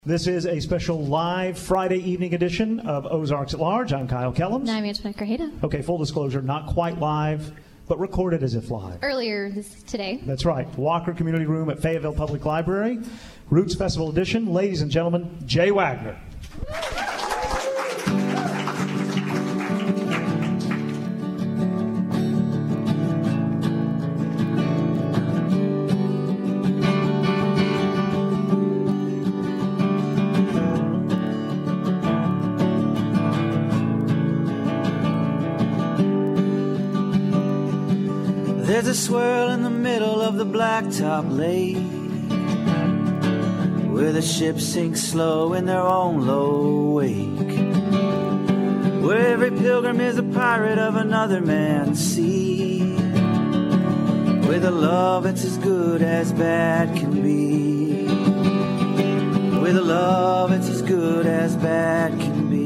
This is a special live Friday evening edition of Ozarks at Large. I'm Kyle Kellums. And I'm Antoinette Grajeda. Okay, full disclosure, not quite live, but recorded as if live. Earlier today. That's right. Walker Community Room at Fayetteville Public Library. Roots Festival edition. Ladies and gentlemen, Jay Wagner. There's a swirl in the middle of the blacktop lake, where the ships sink slow in their own low wake, where every pilgrim is a pirate of another man's sea, with a love that's as good as bad can be, with a love that's as good as bad can be.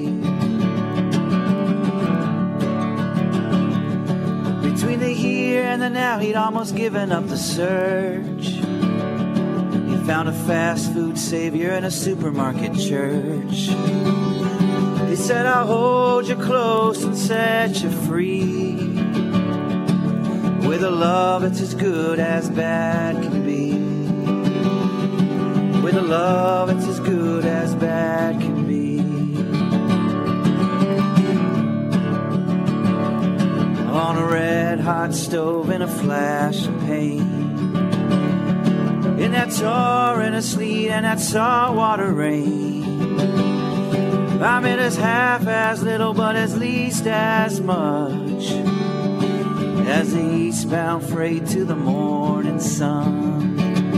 Between the here and the now, he'd almost given up the search. He found a fast food savior in a supermarket church. He said, I'll hold you close and set you free, with a love that's as good as bad can be, with a love that's as good as bad can be. On a red-hot stove in a flash of pain, in that torrent of sleet and that saltwater rain, I meant as half as little but at least as much as the eastbound freight to the morning sun.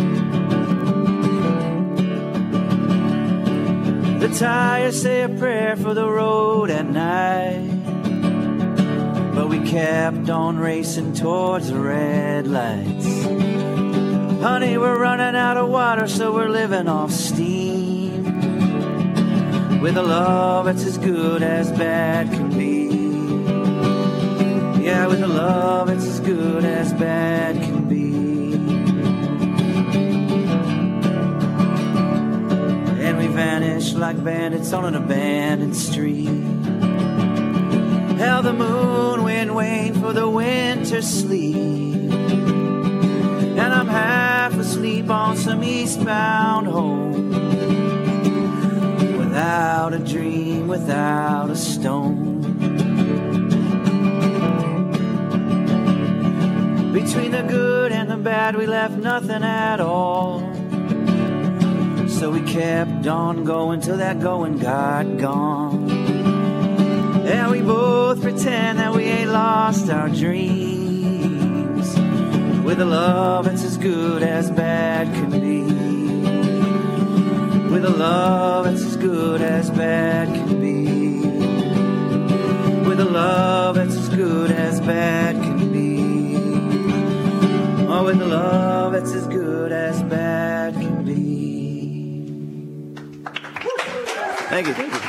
The tires say a prayer for the road at night, but we kept on racing towards the red lights. Honey, we're running out of water, so we're living off steam, with a love that's as good as bad can be. Yeah, with a love that's as good as bad can be. And we vanished like bandits on an abandoned street. Held the moon wind wane for the winter sleep, and I'm half asleep on some eastbound home, without a dream, without a stone. Between the good and the bad, we left nothing at all, so we kept on going till that going got gone. And we both pretend that we ain't lost our dreams, with a love that's as good as bad can be, with a love that's as good as bad can be, with a love that's as good as bad can be, oh, with a love that's as good as bad can be. Thank you. Thank you.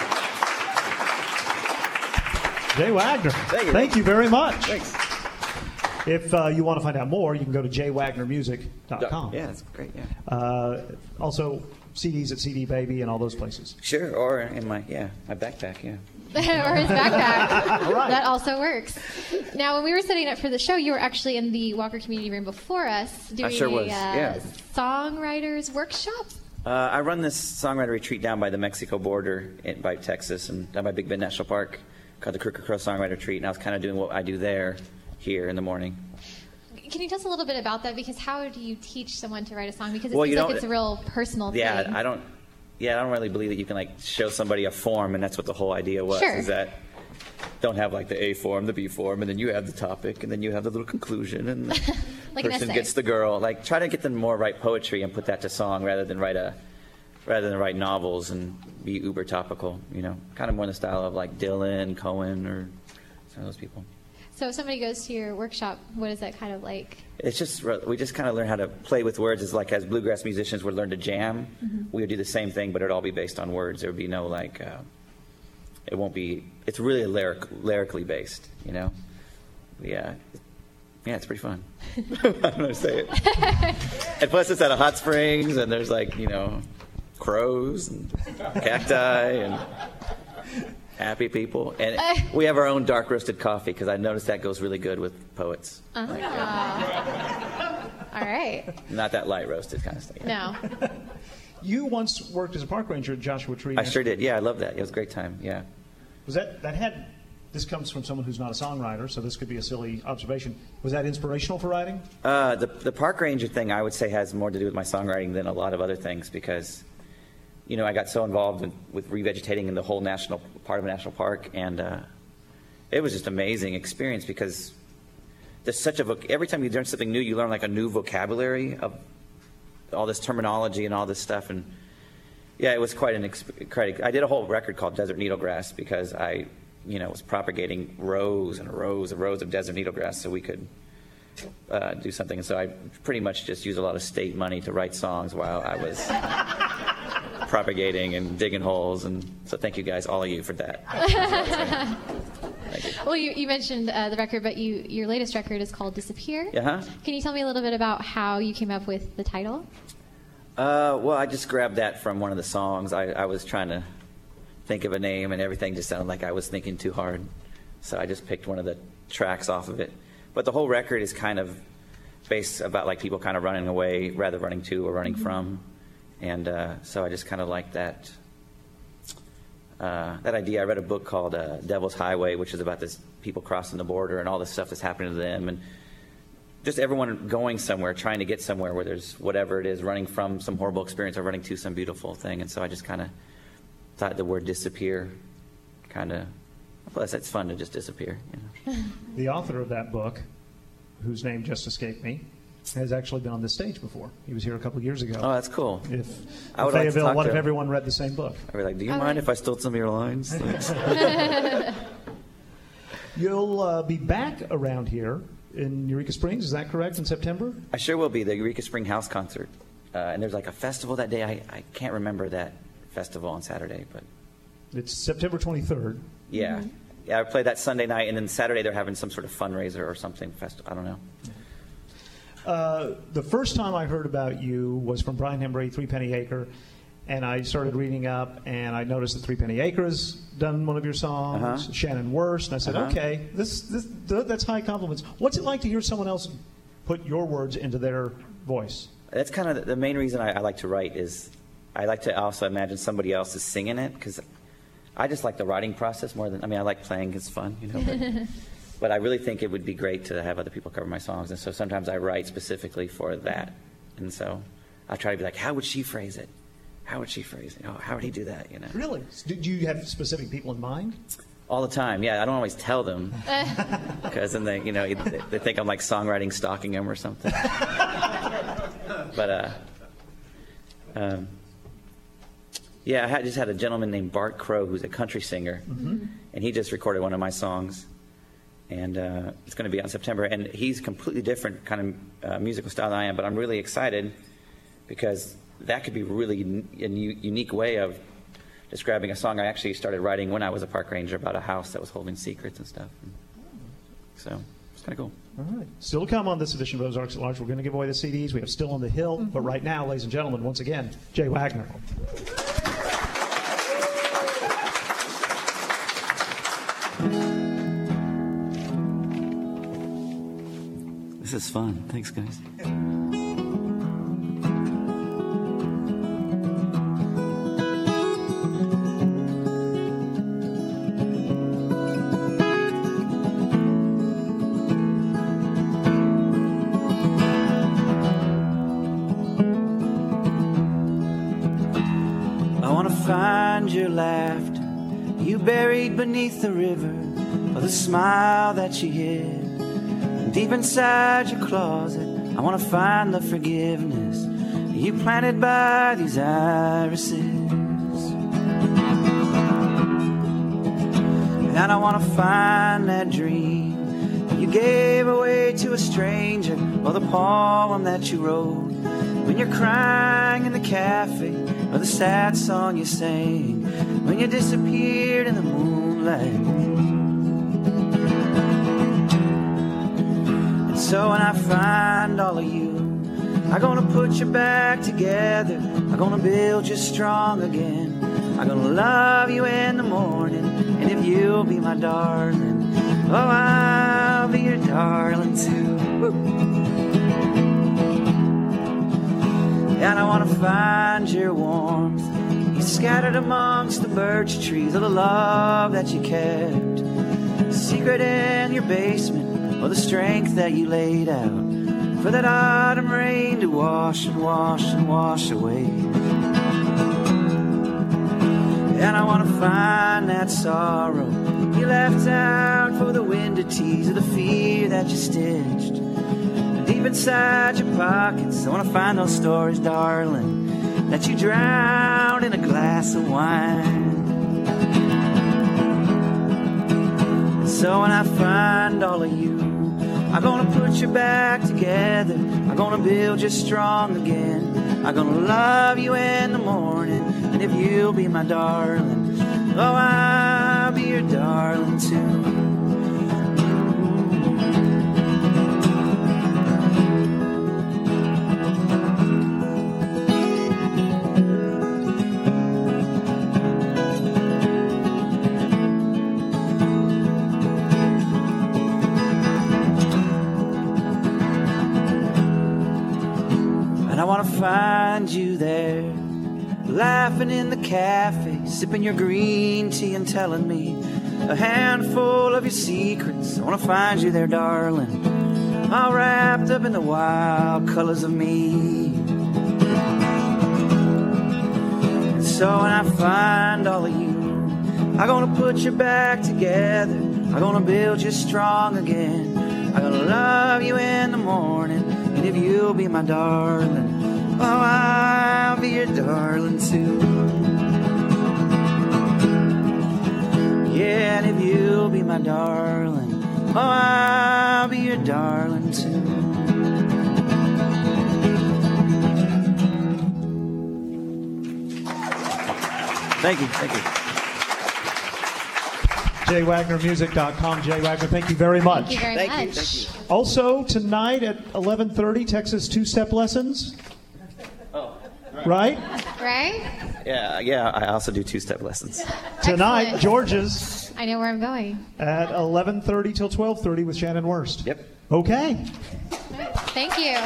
Jay Wagner. Thank you very much. Thanks. If you want to find out more, you can go to jaywagnermusic.com. Yeah, that's great, yeah. Also, CDs at CD Baby and all those places. Sure, or in my backpack, yeah. Or his backpack. All right. That also works. Now, when we were setting up for the show, you were actually in the Walker Community Room before us doing sure was, yeah. songwriters workshop. I run this songwriter retreat down by the Mexico border by Texas and down by Big Bend National Park, called the Crooked Crow Songwriter Retreat, and I was kind of doing what I do there, here in the morning. Can you tell us a little bit about that? Because how do you teach someone to write a song? Because it Well, seems you like don't- it's a real personal thing. I don't really believe that you can show somebody a form, and that's what the whole idea was. Sure. Is that don't have the A form, the B form, and then you have the topic, and then you have the little conclusion, and the Like an person essay. gets the girl. Try to get them more write poetry and put that to song rather than write novels and be uber topical. Kind of more in the style of Dylan, Cohen, or some of those people. So if somebody goes to your workshop, what is that kind of like? It's just we just kind of learn how to play with words. As bluegrass musicians would learn to jam, we would do the same thing, but it'd all be based on words. There would be no it won't be. It's really lyrically based, Yeah, it's pretty fun. I don't know how to say it. And plus, it's at a hot springs, and there's crows and cacti and happy people. And we have our own dark roasted coffee because I noticed that goes really good with poets. All right. Not that light roasted kind of stuff. No. You once worked as a park ranger at Joshua Tree. I sure did. Yeah, I love that. It was a great time. Yeah. Was that had? This comes from someone who's not a songwriter, so this could be a silly observation. Was that inspirational for writing? The park ranger thing, I would say, has more to do with my songwriting than a lot of other things because, you know, I got so involved with revegetating in the whole national part of a national park, and it was just an amazing experience because there's such every time you learn something new, you learn like a new vocabulary of all this terminology and all this stuff, and yeah, it was quite I did a whole record called Desert Needlegrass because I was propagating rows and rows of desert needlegrass so we could do something. And so I pretty much just used a lot of state money to write songs while I was propagating and digging holes. And so thank you guys, all of you, for that. Thank you. Well, you mentioned the record, but your latest record is called Disappear. Uh-huh. Can you tell me a little bit about how you came up with the title? Well, I just grabbed that from one of the songs. I was trying to think of a name, and everything just sounded like I was thinking too hard. So I just picked one of the tracks off of it. But the whole record is kind of based about like people kind of running away rather running to or running from. And so I just kind of like that idea. I read a book called Devil's Highway, which is about this people crossing the border and all this stuff that's happening to them. And just everyone going somewhere, trying to get somewhere where there's whatever it is, running from some horrible experience or running to some beautiful thing. And so I just kind of thought the word disappear plus it's fun to just disappear. The author of that book, whose name just escaped me, has actually been on this stage before. He was here a couple of years ago. Oh, that's cool. If I would like to Fayetteville, talk what to if him. everyone read the same book? I'd be like, do you mind if I stole some of your lines? You'll be back around here in Eureka Springs, is that correct, in September? I sure will be, the Eureka Spring House Concert. And there's like a festival that day. I can't remember that festival on Saturday, but It's September 23rd. yeah. Yeah, I played that Sunday night, and then Saturday they're having some sort of fundraiser or something. I don't know. The first time I heard about you was from Brian Hembry, Three Penny Acre, and I started reading up, and I noticed that Three Penny Acres done one of your songs, Shannon Worst, and I said, okay, that's high compliments. What's it like to hear someone else put your words into their voice? That's kind of the main reason I like to write is I like to also imagine somebody else is singing it because I just like the writing process more than, I like playing, it's fun, but I really think it would be great to have other people cover my songs, and so sometimes I write specifically for that, and so I try to be like, how would she phrase it? How would she phrase it? Oh, how would he do that, Really? Do you have specific people in mind? All the time, yeah. I don't always tell them because then they think I'm like songwriting stalking them or something. But yeah, I just had a gentleman named Bart Crow who's a country singer, and he just recorded one of my songs, and it's going to be out in September. And he's completely different kind of musical style than I am, but I'm really excited because that could be really a unique way of describing a song I actually started writing when I was a park ranger about a house that was holding secrets and stuff. So it's kind of cool. All right. Still to come on this edition of Ozarks at Large. We're going to give away the CDs. We have Still on the Hill. But right now, ladies and gentlemen, once again, Jay Wagner. This is fun. Thanks, guys. I want to find your laughter, you buried beneath the river, or the smile that you hid deep inside your closet. I want to find the forgiveness you planted by these irises. And I want to find that dream you gave away to a stranger, or the poem that you wrote when you're crying in the cafe, or the sad song you sang when you disappeared in the moonlight. So when I find all of you, I'm gonna put you back together I'm gonna build you strong again. I'm gonna love you in the morning, and if you'll be my darling, oh, I'll be your darling too. Woo. And I wanna find your warmth, you scattered amongst the birch trees of the love that you kept, secret in your basement, or the strength that you laid out for that autumn rain to wash and wash and wash away. And I want to find that sorrow you left out for the wind to tease, or the fear that you stitched deep inside your pockets. I want to find those stories, darling, that you drowned in a glass of wine. And so when I find all of you, I'm gonna put you back together. I'm gonna build you strong again. I'm gonna love you in the morning, and if you'll be my darling, oh, I'll be your darling too. Find you there, laughing in the cafe, sipping your green tea and telling me a handful of your secrets. I want to find you there, darling, all wrapped up in the wild colors of me. And so when I find all of you, I'm gonna put you back together. I'm gonna build you strong again. I'm gonna love you in the morning, and if you'll be my darling, oh, I'll be your darling too. Yeah, and if you'll be my darling, oh, I'll be your darling too. Thank you, thank you. JayWagnerMusic.com. Jay Wagner, thank you very much. Thank you very much. Thank you. Also, tonight at 11:30, Texas two-step lessons. Right? Right? Yeah, I also do two-step lessons. Tonight, Excellent. George's I know where I'm going. at 11:30 till 12:30 with Shannon Wurst. Yep. Okay. Thank you.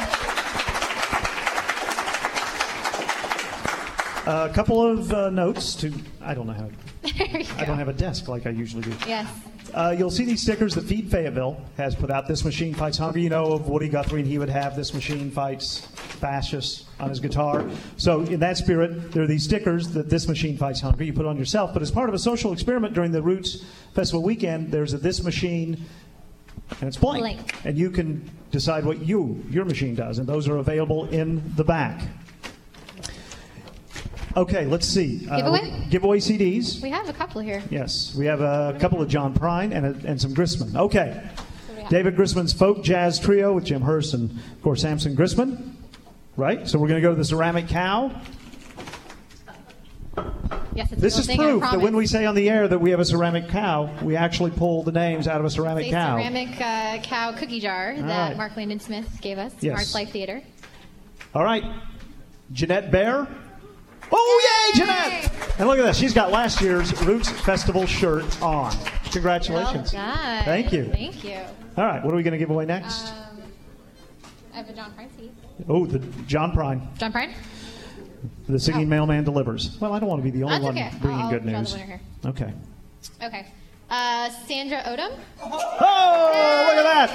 A couple of notes to, I don't know how, There you I go. don't have a desk like I usually do. Yes. You'll see these stickers that Feed Fayetteville has put out. This Machine Fights Hunger. You know of Woody Guthrie, and he would have This Machine Fights Fascists on his guitar. So in that spirit, there are these stickers that This Machine Fights Hunger. You put on yourself. But as part of a social experiment during the Roots Festival weekend, there's a This Machine, and it's blank. Blank. And you can decide what your machine does. And those are available in the back. Okay, let's see. Giveaway? Giveaway CDs. We have a couple here. Yes, we have a couple of John Prine and some Grissman. Okay. What do we have? David Grissman's folk jazz trio with Jim Hurst and, of course, Samson Grissman. Right? So we're going to go to the Ceramic Cow. Yes, it's This a is thing, I proof that promise. when we say on the air that we have a ceramic cow, we actually pull the names out of a ceramic It's a cow. ceramic cow cookie jar that right. Mark Landon Smith gave us. Yes. Arts Life Theater. All right. Jeanette Bear. Oh, yay, Jeanette! And look at this. She's got last year's Roots Festival shirt on. Congratulations. Well done. Thank you. Thank you. All right. What are we going to give away next? I have a John Prine CD. Oh, the John Prine. John Prine? The singing mailman delivers. Well, I don't want to be the only That's one okay. bringing I'll good draw the news. winner here. Okay. Okay. Sandra Odom. Oh, look at that!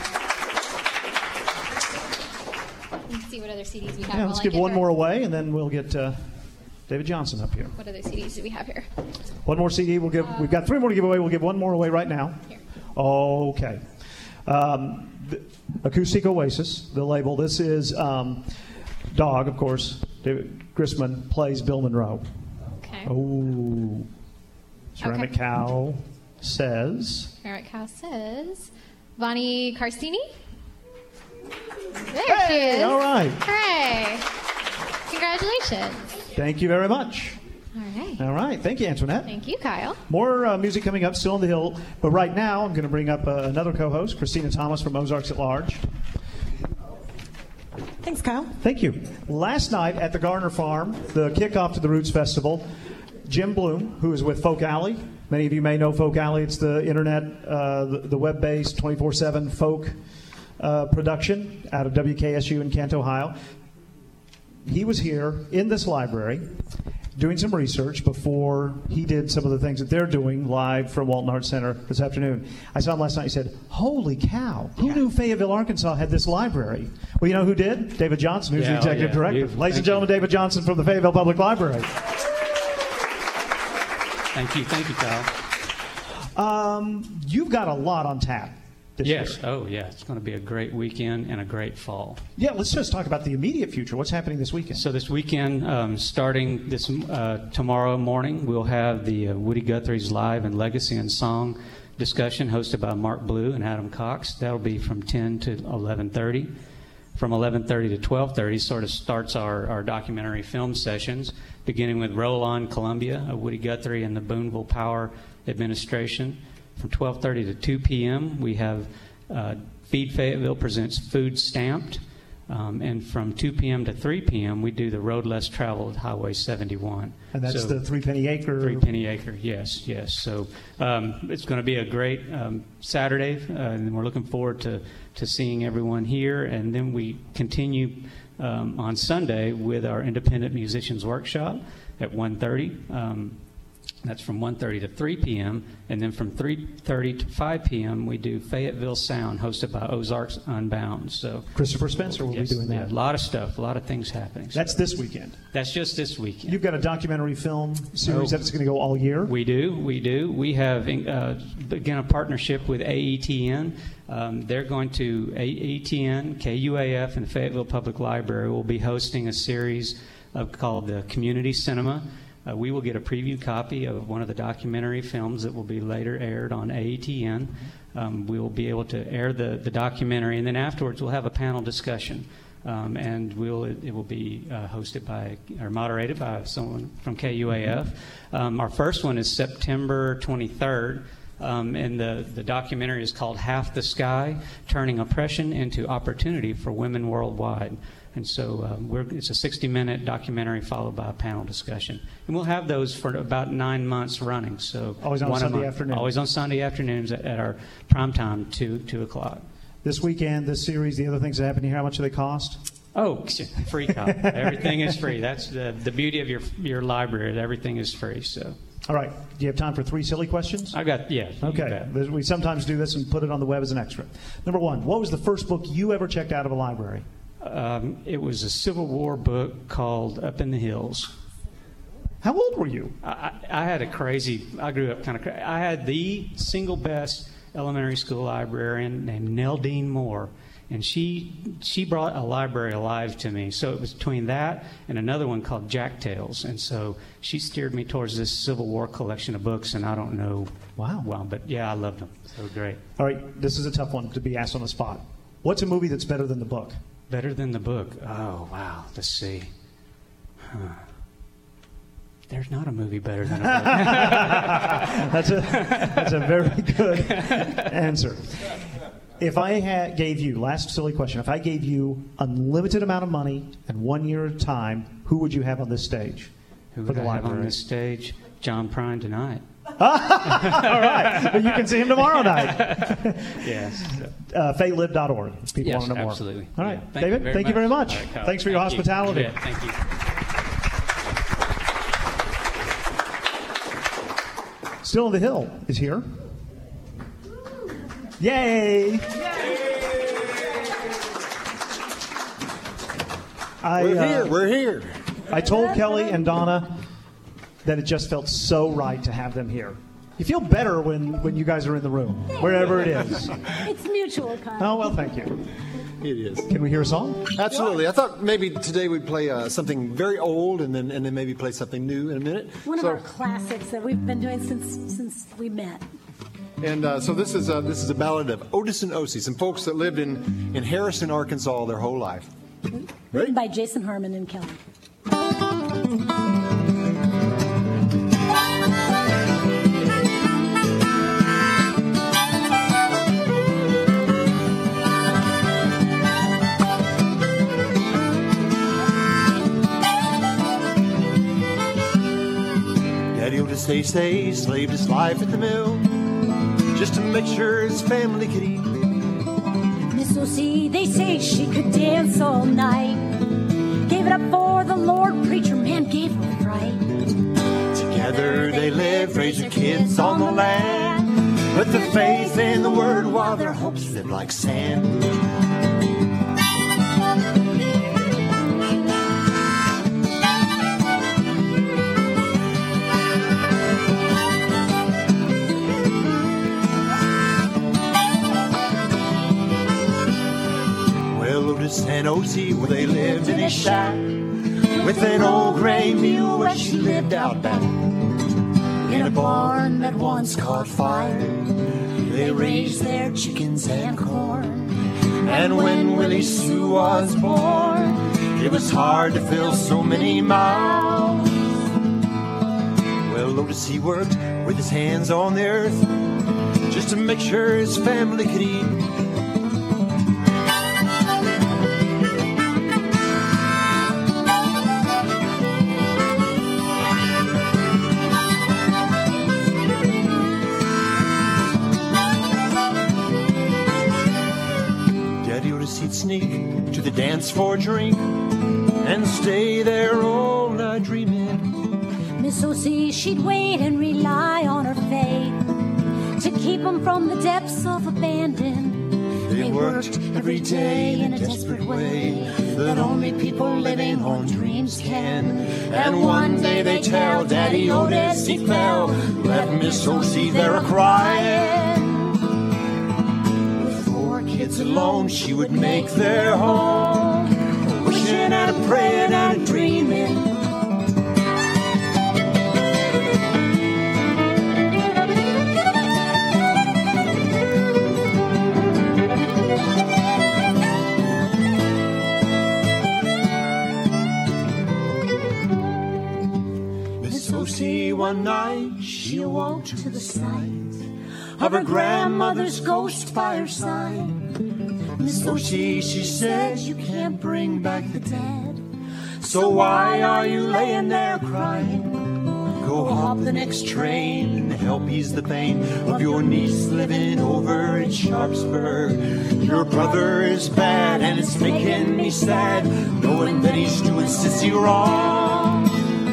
Let's see what other CDs we have. Yeah, while let's I give get one her. more away, and then we'll get David Johnson up here. What other CDs do we have here? One more CD. We'll give. We've got 3 more to give away. We'll give 1 more away right now. Here. Okay. The Acoustic Oasis, the label. This is Dog, of course. David Grissman plays Bill Monroe. Okay. Oh. Ceramic Okay. Cow says. Ceramic Cow says Bonnie Carstini. There she Hey, is. all right. Hooray. Congratulations. Thank you very much. All right. All right. Thank you, Antoinette. Thank you, Kyle. More music coming up, still on the hill. But right now, I'm going to bring up another co-host, Christina Thomas from Ozarks at Large. Thanks, Kyle. Thank you. Last night at the Garner Farm, the kickoff to the Roots Festival, Jim Bloom, who is with Folk Alley. Many of you may know Folk Alley. It's the internet, the web-based 24/7 folk production out of WKSU in Kent, Ohio. He was here in this library doing some research before he did some of the things that they're doing live from Walton Arts Center this afternoon. I saw him last night. He said, "Holy cow, who knew Fayetteville, Arkansas had this library?" Well, you know who did? David Johnson, who's the executive director. Ladies and gentlemen, David Johnson from the Fayetteville Public Library. Thank you, Kyle. You've got a lot on tap this year. Yes. Oh, yeah. It's going to be a great weekend and a great fall. Yeah, let's just talk about the immediate future. What's happening this weekend? So this weekend, starting this tomorrow morning, we'll have the Woody Guthrie's Live and Legacy and Song discussion hosted by Mark Blue and Adam Cox. That'll be from 10 to 11:30. From 11:30 to 12:30 sort of starts our documentary film sessions, beginning with Roll On Columbia, Woody Guthrie and the Boonville Power Administration. From 12:30 to 2 p.m., we have Feed Fayetteville presents Food Stamped. And from 2 p.m. to 3 p.m., we do the Road Less Traveled, Highway 71. And that's the Three Penny Acre? Three Penny Acre, yes. So it's going to be a great Saturday, and we're looking forward to seeing everyone here. And then we continue on Sunday with our Independent Musicians Workshop at 1:30. That's from 1:30 to 3 p.m. And then from 3:30 to 5 p.m., we do Fayetteville Sound, hosted by Ozarks Unbound. So Christopher Spencer will be doing that. A lot of stuff, a lot of things happening. That's this weekend. That's just this weekend. You've got a documentary film series that's going to go all year? We do. We have, again, a partnership with AETN. They're going to, AETN, KUAF, and Fayetteville Public Library will be hosting a series called the Community Cinema. We will get a preview copy of one of the documentary films that will be later aired on AETN. We will be able to air the documentary, and then afterwards we'll have a panel discussion. And it will be hosted by or moderated by someone from KUAF. Our first one is September 23rd. And the documentary is called Half the Sky, Turning Oppression into Opportunity for Women Worldwide. And so it's a 60-minute documentary followed by a panel discussion. And we'll have those for about 9 months running. So always on Sunday afternoon. Always on Sunday afternoons at our prime time, 2 o'clock. This weekend, this series, the other things that happen here, how much do they cost? Oh, free copy. Everything is free. That's the beauty of your library. Everything is free. So. All right. Do you have time for 3 silly questions? Yeah. Okay. We sometimes do this and put it on the web as an extra. Number 1, what was the first book you ever checked out of a library? It was a Civil War book called Up in the Hills. How old were you? I had I grew up kind of crazy. I had the single best elementary school librarian named Nell Dean Moore, and she brought a library alive to me. So it was between that and another one called Jack Tales, and so she steered me towards this Civil War collection of books, and I don't know. Wow, but yeah, I loved them. So great. All right, this is a tough one to be asked on the spot. What's a movie that's better than the book? Better than the book? Oh, wow. Let's see. There's not a movie better than a book. That's a very good answer. If I gave you, last silly question, if I gave you unlimited amount of money and 1 year of time, who would you have on this stage? Who would I have on this stage? John Prine tonight. All right. But you can see him tomorrow night. Yes. faylib.org. People want to know more. Absolutely. All right. Yeah, David, thank you very much. Right, thanks for your hospitality. Yeah, thank you. Still on the Hill is here. Yay! We're here. I told Kelly and Donna that it just felt so right to have them here. You feel better when you guys are in the room, wherever it is. It's mutual, Kyle. Oh, well, thank you. It is. Can we hear a song? Absolutely. I thought maybe today we'd play something very old and then maybe play something new in a minute. One of our classics that we've been doing since we met. And so this is a ballad of Otis and Osie, some folks that lived in Harrison, Arkansas their whole life. Written by Jason Harmon and Kelly. Daddy Otis, they say, slaved his life at the mill just to make sure his family could eat. Miss O.C., they say she could dance all night. Gave it up for the Lord, preacher man gave her fright. Together they live, raise their kids on the land, with the faith in the word while their hopes live like sand. Well, Otis and O.C., well, they lived in a shack with an old gray mule where she lived out back. In a barn that once caught fire, they raised their chickens and corn. And when Willie Sue was born, it was hard to fill so many mouths. Well, Otis, he worked with his hands on the earth just to make sure his family could eat. He'd sneak to the dance for a drink and stay there all night dreaming. Miss O.C., she'd wait and rely on her faith to keep them from the depths of abandon. They worked every day in a desperate way that only people living on dreams can. And one day they tell Daddy Otis he fell, left Miss O.C. there a-crying. Kids alone, she would make their home, wishing and a praying and a dreaming. Miss O.C., one night she awoke to the sight of her grandmother's ghost by her side. Miss O.C., she said, you can't bring back the dead, so why are you laying there crying? Go hop the next train and help ease the pain of your niece living over in Sharpsburg. Your brother is bad and it's making me sad, knowing that he's doing sissy wrong.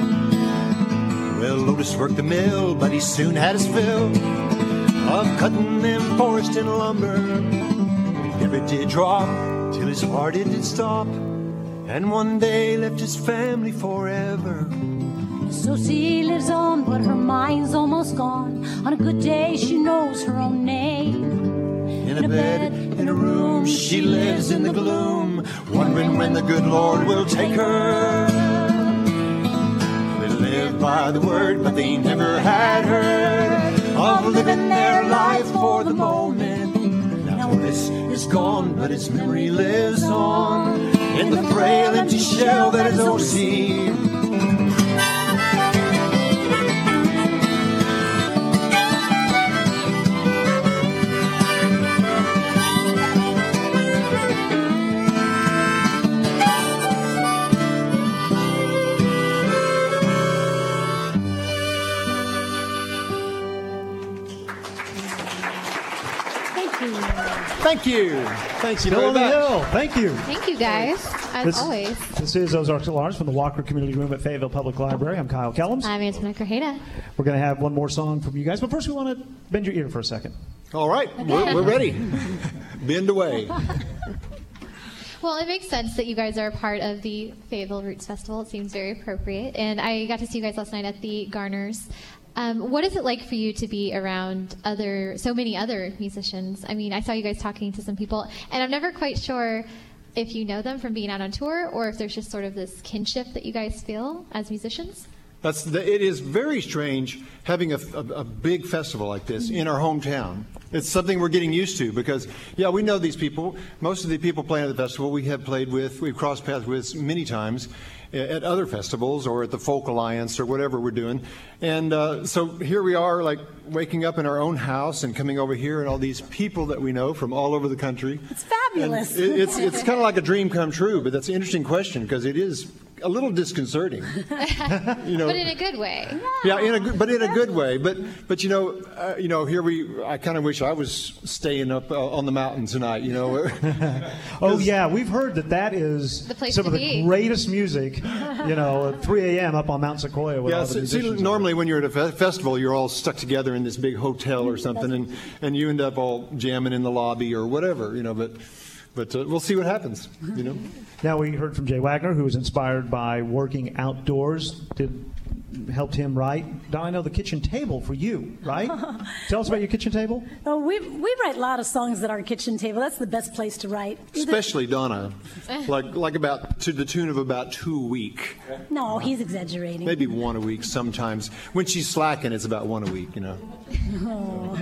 Well, Otis worked the mill, but he soon had his fill of cutting them forest and lumber. Never did drop till his heart it did stop, and one day left his family forever. Miss O.C. lives on, but her mind's almost gone. On a good day, she knows her own name. In a bed, in a room, she lives in the gloom, wondering when the good Lord will take her. They lived by the word, but they never had heard of living their life for the moment. Now this is gone, but his memory lives on in the frail empty shell that is O.C. Thank you. Thank you very much. Hill. Thank you. Thank you, guys, as always. This is Ozarks at Large from the Walker Community Room at Fayetteville Public Library. I'm Kyle Kellums. I'm Antoinette Grajeda. We're going to have one more song from you guys, but first we want to bend your ear for a second. All right. We're ready. Bend away. Well, it makes sense that you guys are a part of the Fayetteville Roots Festival. It seems very appropriate. And I got to see you guys last night at the Garners. What is it like for you to be around so many other musicians? I mean, I saw you guys talking to some people, and I'm never quite sure if you know them from being out on tour or if there's just sort of this kinship that you guys feel as musicians. It is very strange having a big festival like this in our hometown. It's something we're getting used to because, we know these people. Most of the people playing at the festival we've crossed paths with many times at other festivals or at the Folk Alliance or whatever we're doing. And so here we are, like, waking up in our own house and coming over here and all these people that we know from all over the country. It's fabulous. It's kind of like a dream come true, but that's an interesting question because it is a little disconcerting. But in a good way. Yeah, in a good way. But here I kind of wish I was staying up on the mountain tonight. Oh yeah, we've heard that is some of the greatest music. At 3 a.m. up on Mount Sequoia. With all the musicians. Normally when you're at a festival, you're all stuck together in this big hotel or something, and you end up all jamming in the lobby or whatever. But we'll see what happens. Now we heard from Jay Wagner, who was inspired by working outdoors. Helped him write. Now I know the kitchen table for you, right? Tell us about your kitchen table. Oh, we write a lot of songs at our kitchen table. That's the best place to write. Especially Donna, like about to the tune of about 2 a week. No, he's exaggerating. Maybe 1 a week sometimes. When she's slacking, it's about 1 a week. Oh.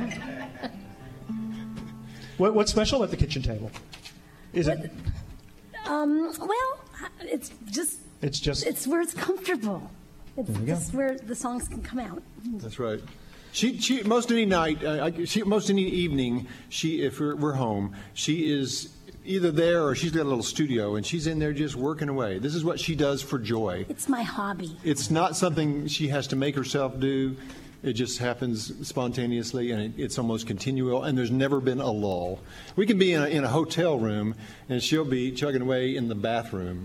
What's special at the kitchen table? Is it? Well, it's where it's comfortable. It's just where the songs can come out. That's right. She most any night, most any evening, if we're home, she is either there or she's got a little studio and she's in there just working away. This is what she does for joy. It's my hobby. It's not something she has to make herself do. It just happens spontaneously, and it's almost continual, and there's never been a lull. We can be in a hotel room, and she'll be chugging away in the bathroom,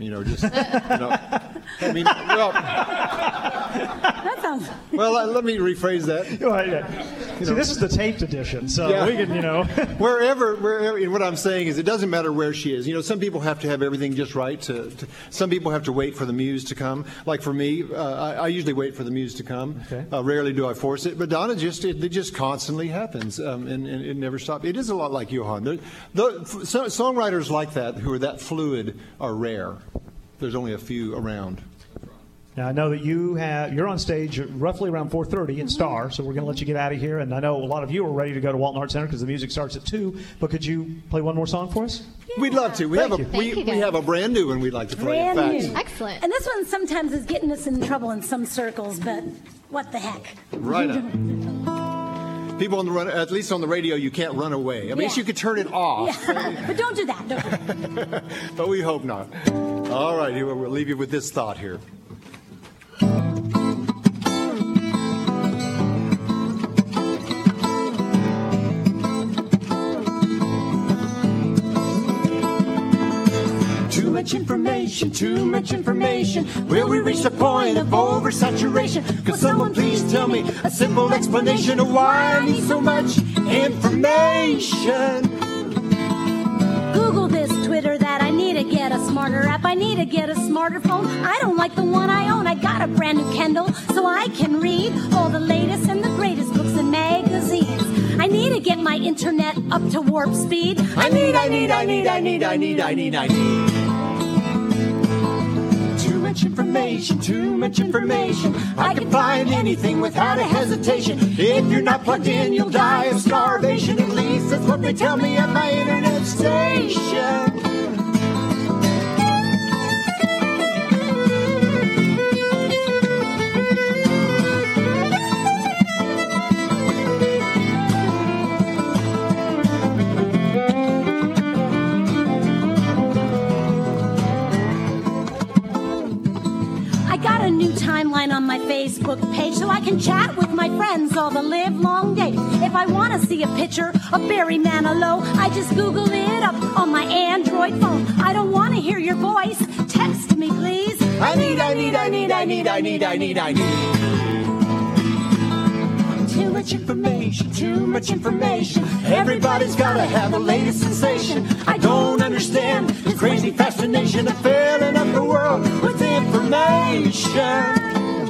I mean, well... That sounds... Well, let me rephrase that. See, this is the taped edition, so we can, Wherever, and what I'm saying is it doesn't matter where she is. Some people have to have everything just right. Some people have to wait for the muse to come. Like for me, I usually wait for the muse to come. Okay. Rarely do I force it, but Donna it just constantly happens, and it never stops. It is a lot like Johann. Songwriters like that, who are that fluid, are rare. There's only a few around. Now I know that you're on stage roughly around 4:30 at Star, so we're going to let you get out of here. And I know a lot of you are ready to go to Walton Arts Center because the music starts at 2. But could you play one more song for us? Yeah. We'd love to. We have a brand new one we'd like to play. Brand new. Excellent. And this one sometimes is getting us in trouble in some circles, but what the heck? Right on. People on the run, at least on the radio, you can't run away. I mean, you could turn it off. Yeah. But don't do that. But we hope not. All right, we'll leave you with this thought here. Too much information. Will we reach the point of oversaturation? Could someone please tell me a simple explanation of why I need so much information? Google this, Twitter that. I need to get a smarter app. I need to get a smarter phone. I don't like the one I own. I got a brand new Kindle so I can read all the latest and the greatest books and magazines. I need to get my internet up to warp speed. I need. Too much information. I can find anything without a hesitation. If you're not plugged in, you'll die of starvation. At least that's what they tell me at my internet station. On my Facebook page so I can chat with my friends all the live long day. If I want to see a picture of Barry Manilow, I just Google it up on my Android phone. I don't want to hear your voice. Text me, please. I need. Too much information. Everybody's gotta have the latest sensation. I don't understand the crazy fascination of filling up the world with information.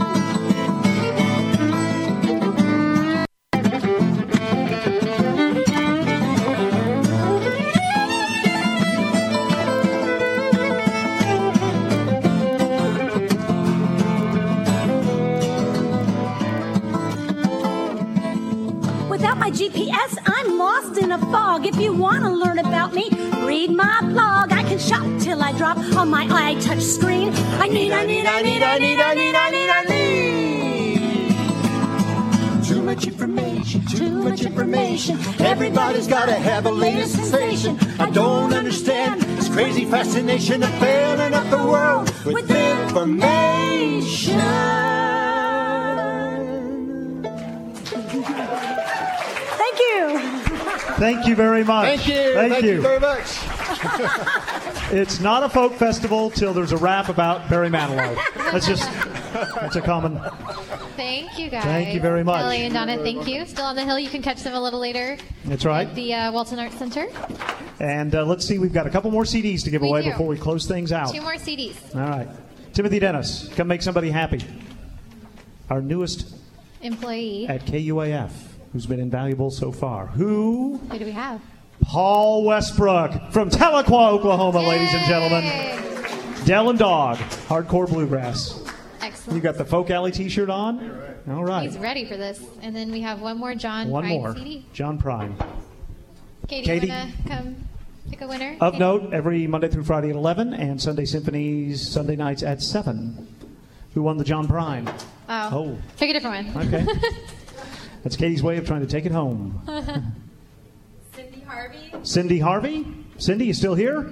GPS, I'm lost in a fog. If you want to learn about me, read my blog. I can shop till I drop on my iTouch screen. I need. Too much information. information, too much information. Everybody's gotta have a latest sensation. I don't understand this crazy fascination of filling up the world with information. Thank you. Thank you very much. Thank you. Thank you very much. It's not a folk festival till there's a rap about Barry Manilow. That's a common. Thank you, guys. Thank you very much. Kelly and Donna, thank you. Still on the Hill. You can catch them a little later. That's right. At the Walton Arts Center. And let's see, we've got a couple more CDs to give away before we close things out. 2 more CDs. All right. Timothy Dennis, come make somebody happy. Our newest employee at KUAF, who's been invaluable so far. Who do we have? Paul Westbrook from Tahlequah, Oklahoma, ladies and gentlemen. Del and Dog, hardcore bluegrass. Excellent. You got the Folk Alley T-shirt on? All right. He's ready for this. And then we have one more John One Prine more. CD. John Prine. Katie, want to come pick a winner? Of note, every Monday through Friday at 11 and Sunday Symphonies Sunday nights at 7. Who won the John Prine? Oh. Pick a different one. Okay. That's Katie's way of trying to take it home. Cindy Harvey? Cindy Harvey? Cindy, you still here?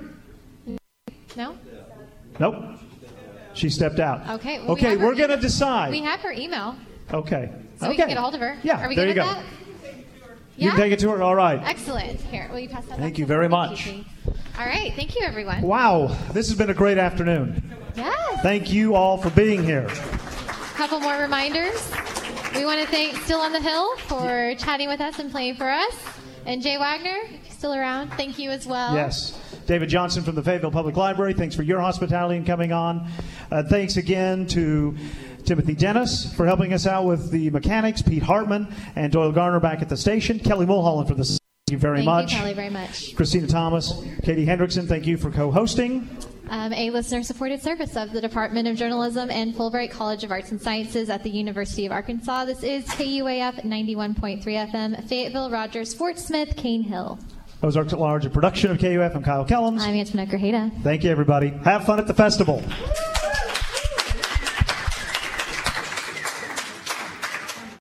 No? Nope. She stepped out. Okay. Well, Okay, we're going to decide. We have her email. Okay. So we can get a hold of her. Yeah, Are we there good you at go. that? You can take it to her? All right. Excellent. Here, will you pass that Thank back you to very her? much. Thank you. All right. Thank you, everyone. Wow. This has been a great afternoon. Yes. Thank you all for being here. Couple more reminders. We want to thank Still on the Hill for chatting with us and playing for us. And Jay Wagner, if you're still around, thank you as well. Yes. David Johnson from the Fayetteville Public Library, thanks for your hospitality and coming on. Thanks again to Timothy Dennis for helping us out with the mechanics, Pete Hartman, and Doyle Garner back at the station. Kelly Mulholland for the thank you very much. Thank you, Kelly, very much. Christina Thomas, Katie Hendrickson, thank you for co-hosting. A listener-supported service of the Department of Journalism and Fulbright College of Arts and Sciences at the University of Arkansas. This is KUAF 91.3 FM, Fayetteville, Rogers, Fort Smith, Cane Hill. Ozarks at Large, a production of KUAF. I'm Kyle Kellums. I'm Antoinette Grajeda. Thank you, everybody. Have fun at the festival.